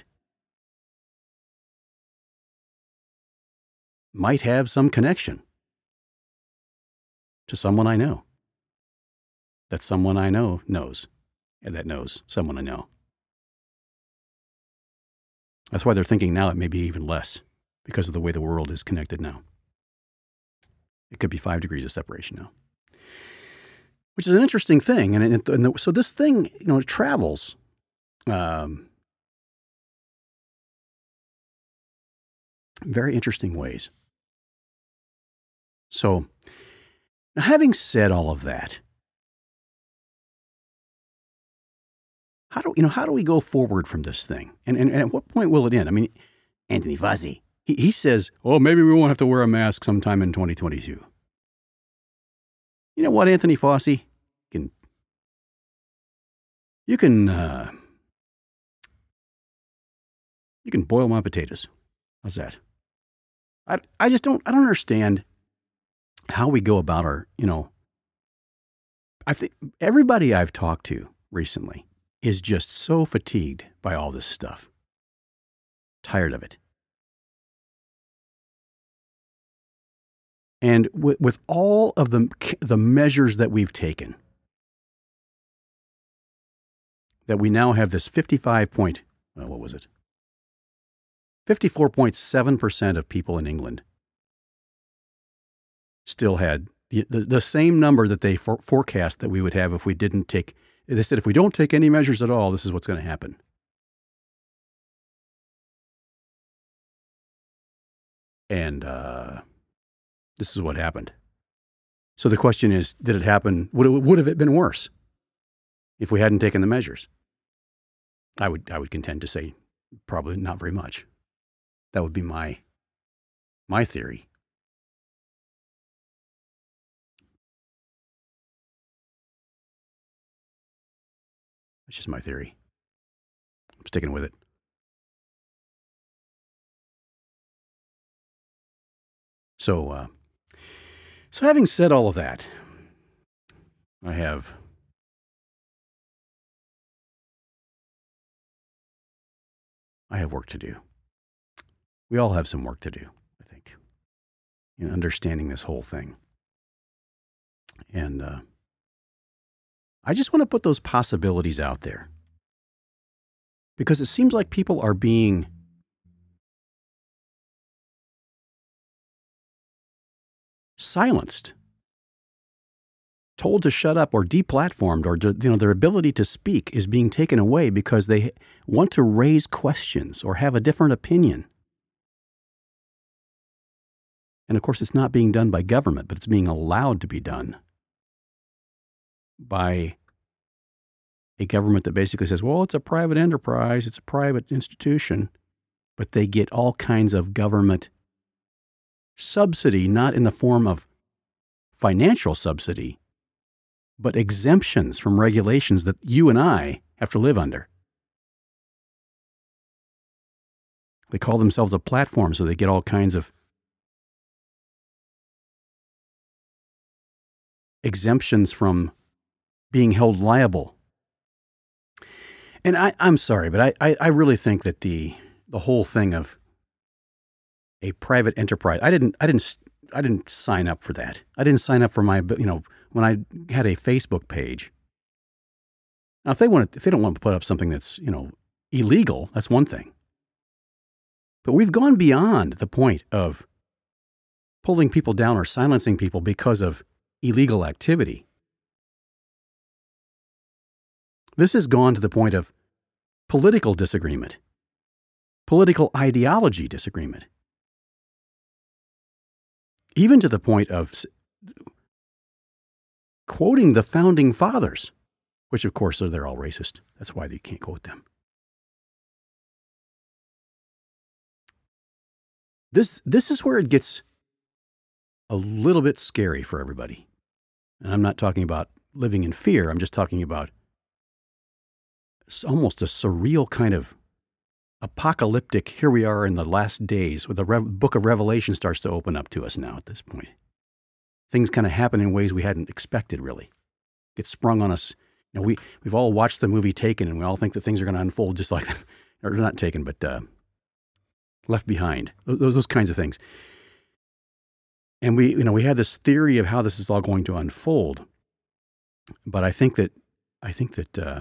might have some connection to someone I know, that someone I know knows, and that knows someone I know. That's why they're thinking now it may be even less, because of the way the world is connected now. It could be five degrees of separation now, which is an interesting thing. And, it, and the, so this thing, you know, it travels um, very interesting ways. So, now having said all of that, how do you know how do we go forward from this thing? And and, and at what point will it end? I mean, Anthony Fauci, he he says, "Oh, maybe we won't have to wear a mask sometime in twenty twenty-two." You know what, Anthony Fauci, you can you can uh, you can boil my potatoes. How's that? I I just don't I don't understand how we go about our, you know, I think everybody I've talked to recently, is just so fatigued by all this stuff. Tired of it. And with, with all of the, the measures that we've taken, that we now have this fifty-five point, well, what was it? fifty-four point seven percent of people in England still had the, the, the same number that they for, forecast that we would have if we didn't take, they said if we don't take any measures at all, this is what's going to happen. And uh, this is what happened. So the question is, did it happen? Would it, would have it been worse if we hadn't taken the measures? I would I would contend to say probably not very much. That would be my my theory. That's just my theory. I'm sticking with it. So, uh, so having said all of that, I have I have work to do. We all have some work to do, I think, in understanding this whole thing. And uh, I just want to put those possibilities out there because it seems like people are being silenced, told to shut up or deplatformed, or to, you know, their ability to speak is being taken away because they want to raise questions or have a different opinion. And of course, it's not being done by government, but it's being allowed to be done by a government that basically says, well, it's a private enterprise, it's a private institution, but they get all kinds of government subsidy, not in the form of financial subsidy, but exemptions from regulations that you and I have to live under. They call themselves a platform, so they get all kinds of exemptions from being held liable. And I, I'm sorry, but I, I, I really think that the the whole thing of a private enterprise, I didn't I didn't I didn't sign up for that. I didn't sign up for my, you know, when I had a Facebook page. Now, if they want to, if they don't want to put up something that's, you know, illegal, that's one thing. But we've gone beyond the point of pulling people down or silencing people because of illegal activity. This has gone to the point of political disagreement, political ideology disagreement, even to the point of quoting the founding fathers, which of course are they're all racist. That's why you can't quote them. This this is where it gets a little bit scary for everybody. And I'm not talking about living in fear. I'm just talking about almost a surreal kind of apocalyptic, here we are in the last days, where the Re- book of Revelation starts to open up to us now at this point. Things kind of happen in ways we hadn't expected, really. Get sprung on us. You know, we, we've all watched the movie Taken, and we all think that things are going to unfold just like that. Or not Taken, but uh, Left Behind. Those, those kinds of things. And we, you know, we have this theory of how this is all going to unfold. But I think that, I think that uh,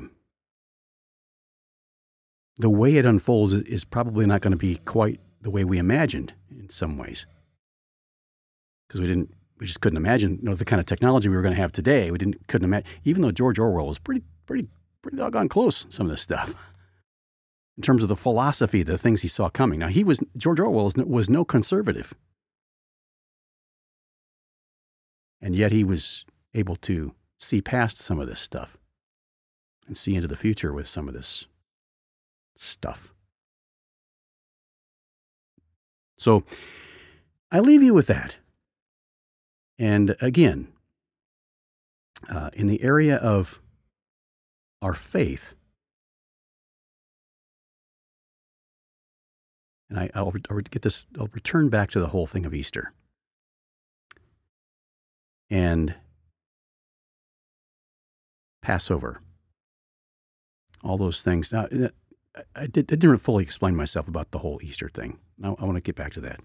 the way it unfolds is probably not going to be quite the way we imagined in some ways. Because we didn't, we just couldn't imagine, you know, the kind of technology we were going to have today. We didn't, couldn't imagine, even though George Orwell was pretty, pretty, pretty doggone close, some of this stuff. In terms of the philosophy, the things he saw coming. Now, he was, George Orwell was no, was no conservative. And yet he was able to see past some of this stuff and see into the future with some of this stuff. So I leave you with that. And again, uh, in the area of our faith, and I, I'll, I'll get this, I'll return back to the whole thing of Easter. And Passover. all those things. Now, I, did, I didn't fully explain myself about the whole Easter thing. Now, I want to get back to that.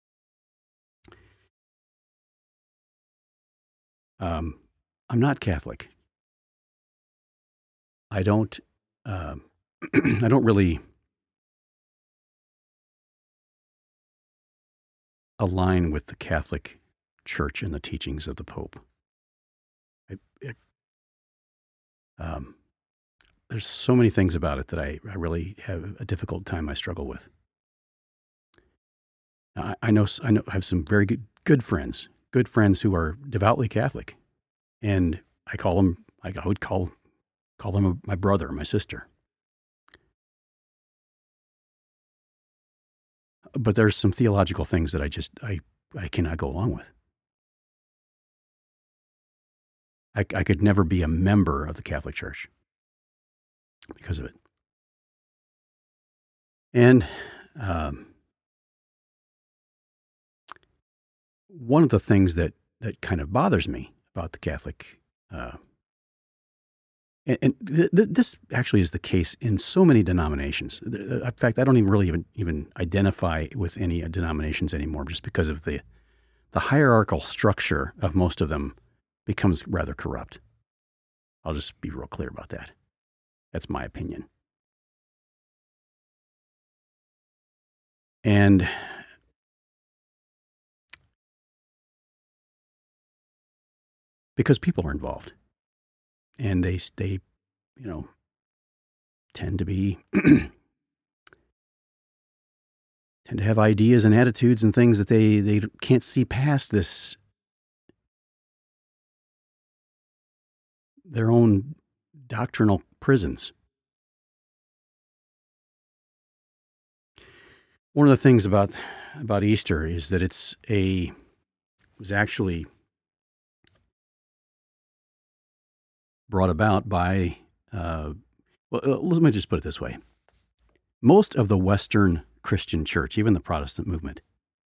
Um, I'm not Catholic. I don't. Um, I don't really align with the Catholic Church and the teachings of the Pope. I, it, um, there's so many things about it that I, I really have a difficult time. I struggle with. I, I know I know I have some very good good friends, good friends who are devoutly Catholic, and I call them. I would call call them a, my brother, my sister. But there's some theological things that I just I I cannot go along with. I, I could never be a member of the Catholic Church because of it. And um, one of the things that, that kind of bothers me about the Catholic, uh, and, and th- th- this actually is the case in so many denominations. In fact, I don't even really even, even identify with any denominations anymore, just because of the the hierarchical structure of most of them becomes rather corrupt. I'll just be real clear about that. That's my opinion. And because people are involved, and they they, you know, tend to be tend to have ideas and attitudes and things that they they can't see past this their own doctrinal prisons. One of the things about about Easter is that it's a it was actually brought about by uh, well, let me just put it this way: most of the Western Christian Church, even the Protestant movement,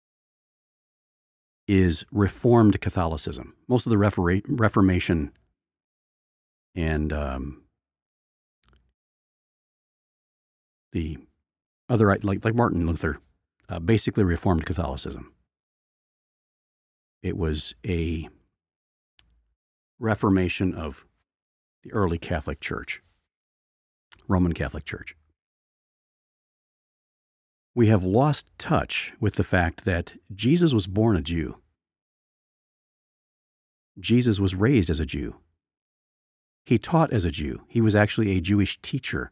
is Reformed Catholicism. Most of the Reforma- Reformation and um, the other, like like Martin Luther, uh, basically Reformed Catholicism. It was a reformation of the early Catholic Church, Roman Catholic Church. We have lost touch with the fact that Jesus was born a Jew. Jesus was raised as a Jew. He taught as a Jew. He was actually a Jewish teacher.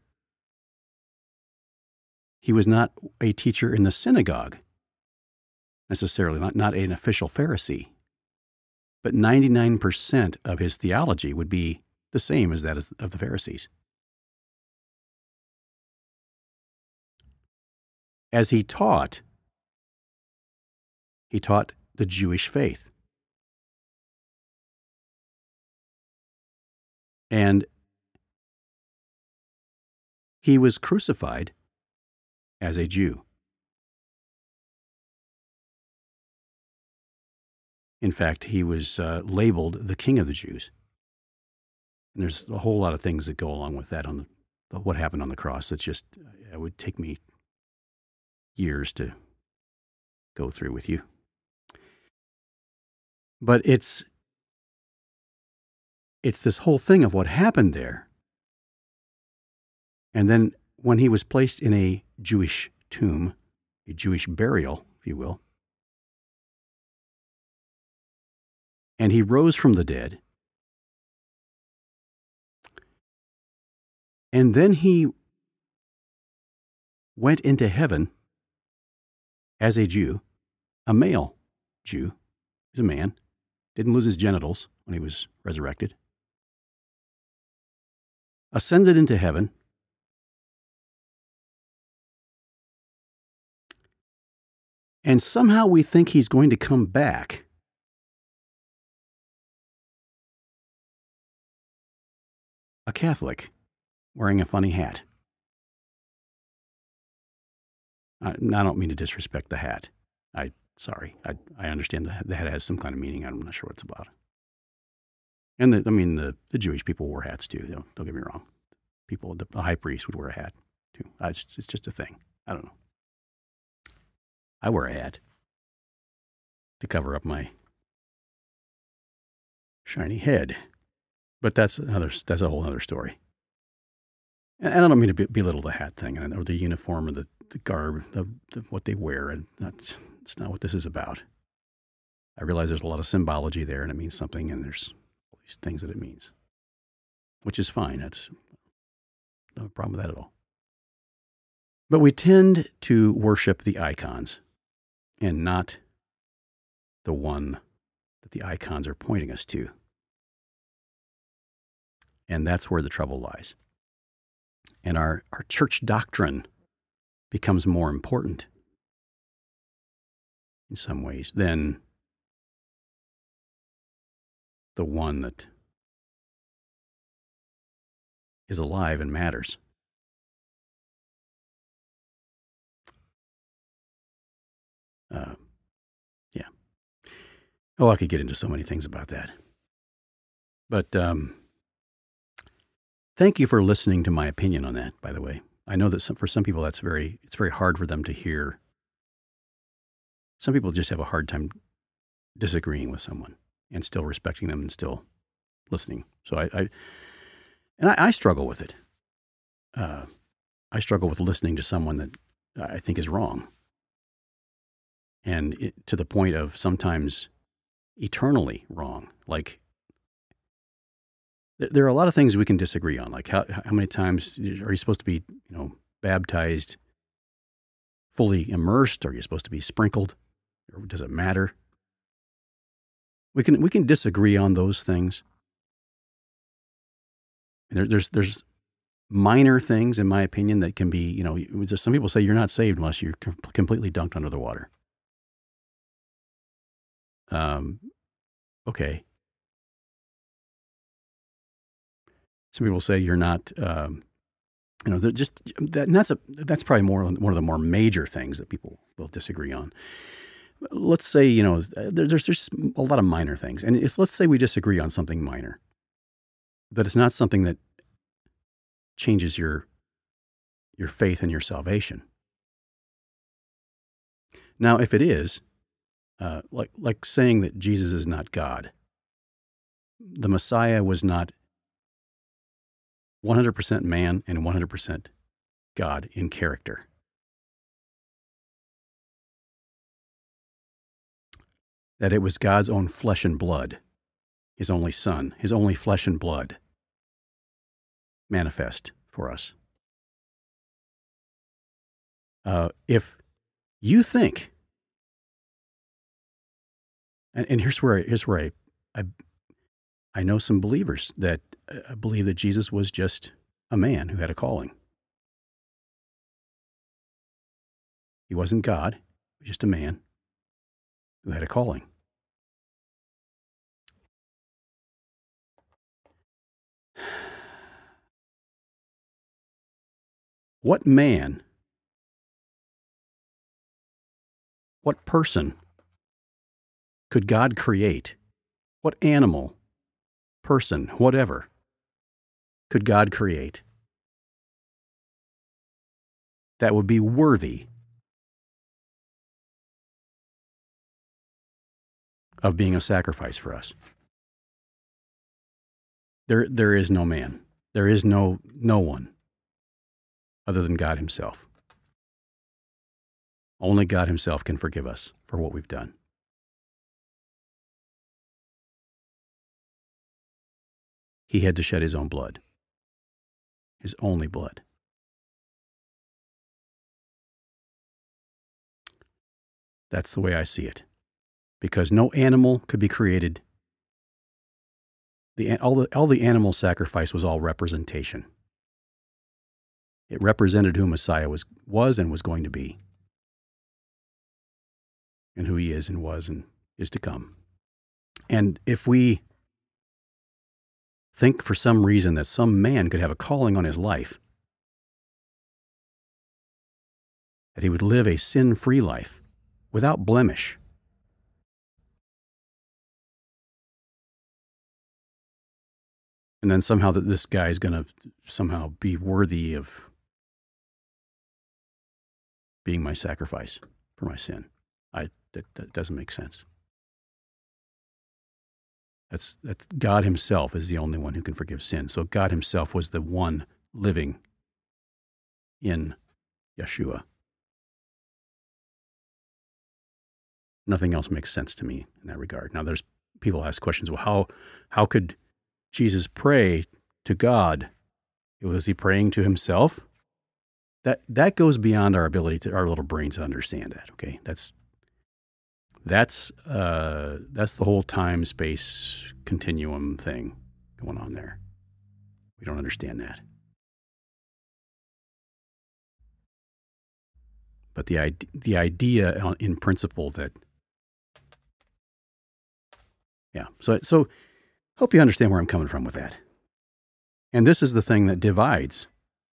He was not a teacher in the synagogue, necessarily, not, not an official Pharisee. But ninety-nine percent of his theology would be the same as that of the Pharisees. As he taught, he taught the Jewish faith. And he was crucified as a Jew. In fact, he was uh, labeled the King of the Jews. And there's a whole lot of things that go along with that on the, the what happened on the cross. It's just, it would take me years to go through with you. But it's it's this whole thing of what happened there. And then when he was placed in a Jewish tomb, a Jewish burial, if you will, and he rose from the dead, and then he went into heaven as a Jew, a male Jew. He's a man, didn't lose his genitals when he was resurrected, ascended into heaven, and somehow we think he's going to come back a Catholic wearing a funny hat. I, I don't mean to disrespect the hat. I sorry. I I understand the, the hat has some kind of meaning. I'm not sure what it's about. And the, I mean the, the Jewish people wore hats too. Don't, don't get me wrong. people, the, the high priest would wear a hat too. Uh, It's, it's just a thing. I don't know. I wear a hat to cover up my shiny head, but that's another. That's a whole other story. And I don't mean to be- belittle the hat thing or the uniform or the, the garb, the, the, what they wear, and that's it's not what this is about. I realize there's a lot of symbology there, and it means something, and there's all these things that it means, which is fine. That's no problem with that at all. But we tend to worship the icons and not the one that the icons are pointing us to. And that's where the trouble lies. And our, our church doctrine becomes more important in some ways than the one that is alive and matters. Uh, yeah. Oh, I could get into so many things about that. But um, thank you for listening to my opinion on that, by the way. I know that some, for some people that's very, it's very hard for them to hear. Some people just have a hard time disagreeing with someone and still respecting them and still listening. So I, I and I, I struggle with it. Uh, I struggle with listening to someone that I think is wrong. And it, to the point of sometimes eternally wrong. Like, there are a lot of things we can disagree on. Like, how how many times are you supposed to be, you know, baptized, fully immersed? Are you supposed to be sprinkled? Or does it matter? We can we can disagree on those things. And there, there's there's minor things, in my opinion, that can be, you know, just some people say you're not saved unless you're com- completely dunked under the water. Um, okay. Some people say you're not, um, you know, they're just that, and that's a that's probably more one of the more major things that people will disagree on. Let's say, you know, there, there's there's a lot of minor things, and it's, let's say we disagree on something minor, but it's not something that changes your your faith and your salvation. Now, if it is, uh, like like saying that Jesus is not God, the Messiah was not one hundred percent man and one hundred percent God in character. That it was God's own flesh and blood, his only son, his only flesh and blood manifest for us. Uh, if you think, and, and here's where here's where I, I I know some believers that uh, believe that Jesus was just a man who had a calling. He wasn't God; he was just a man who had a calling. What man, what person could God create? What animal, person, whatever, could God create that would be worthy of being a sacrifice for us? There, there is no man. There is no no one other than God himself. Only God himself can forgive us for what we've done. He had to shed his own blood, his only blood. That's the way I see it. Because no animal could be created. The, all, the, all the animal sacrifice was all representation. It represented who Messiah was, was and was going to be, and who he is and was and is to come. And if we think for some reason that some man could have a calling on his life, that he would live a sin-free life without blemish, And then somehow that this guy is going to somehow be worthy of being my sacrifice for my sin. I that, that doesn't make sense. That's that's God himself is the only one who can forgive sin. So God himself was the one living in Yeshua. Nothing else makes sense to me in that regard. Now, there's people ask questions. Well, how how could Jesus pray to God? Was he praying to himself? That that goes beyond our ability to our little brains to understand that. Okay, that's that's uh, that's the whole time space continuum thing going on there. We don't understand that. But the the idea in principle that yeah, so so hope you understand where I'm coming from with that. And this is the thing that divides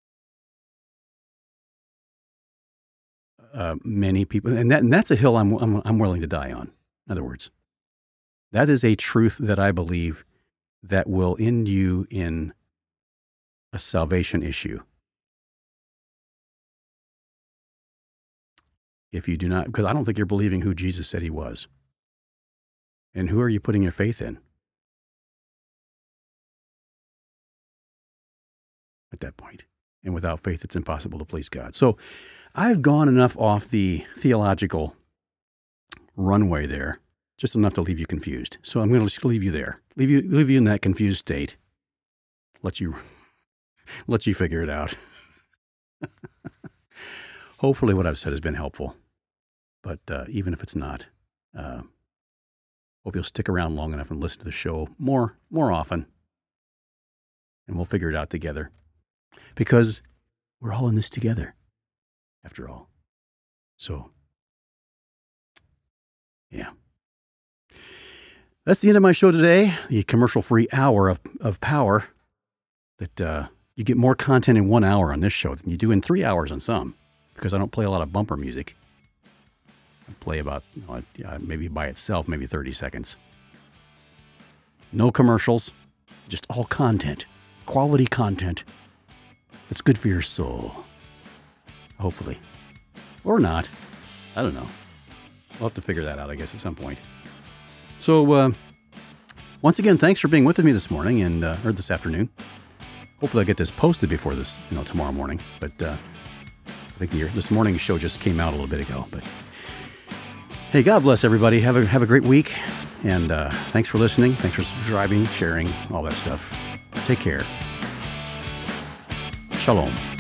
uh, many people, and that and that's a hill I'm, I'm I'm willing to die on. In other words, that is a truth that I believe that will end you in a salvation issue. If you do not, because I don't think you're believing who Jesus said he was. And who are you putting your faith in at that point? And without faith, it's impossible to please God. So I've gone enough off the theological runway there, just enough to leave you confused. So I'm going to just leave you there, leave you, leave you in that confused state, let you, let you figure it out. Hopefully what I've said has been helpful. But uh, even if it's not, uh, hope you'll stick around long enough and listen to the show more, more often, and we'll figure it out together. Because we're all in this together, after all. So, yeah. That's the end of my show today, the commercial-free hour of, of power. That uh, you get more content in one hour on this show than you do in three hours on some, because I don't play a lot of bumper music. I play about, you know, uh, maybe by itself, maybe thirty seconds. No commercials, just all content, quality content that's good for your soul. Hopefully. Or not. I don't know. We'll have to figure that out, I guess, at some point. So, uh, once again, thanks for being with me this morning, and uh, or this afternoon. Hopefully I'll get this posted before this, you know, tomorrow morning. But uh, I think the, this morning's show just came out a little bit ago, but hey, God bless everybody. Have a have a great week. And uh, thanks for listening. Thanks for subscribing, sharing, all that stuff. Take care. Shalom.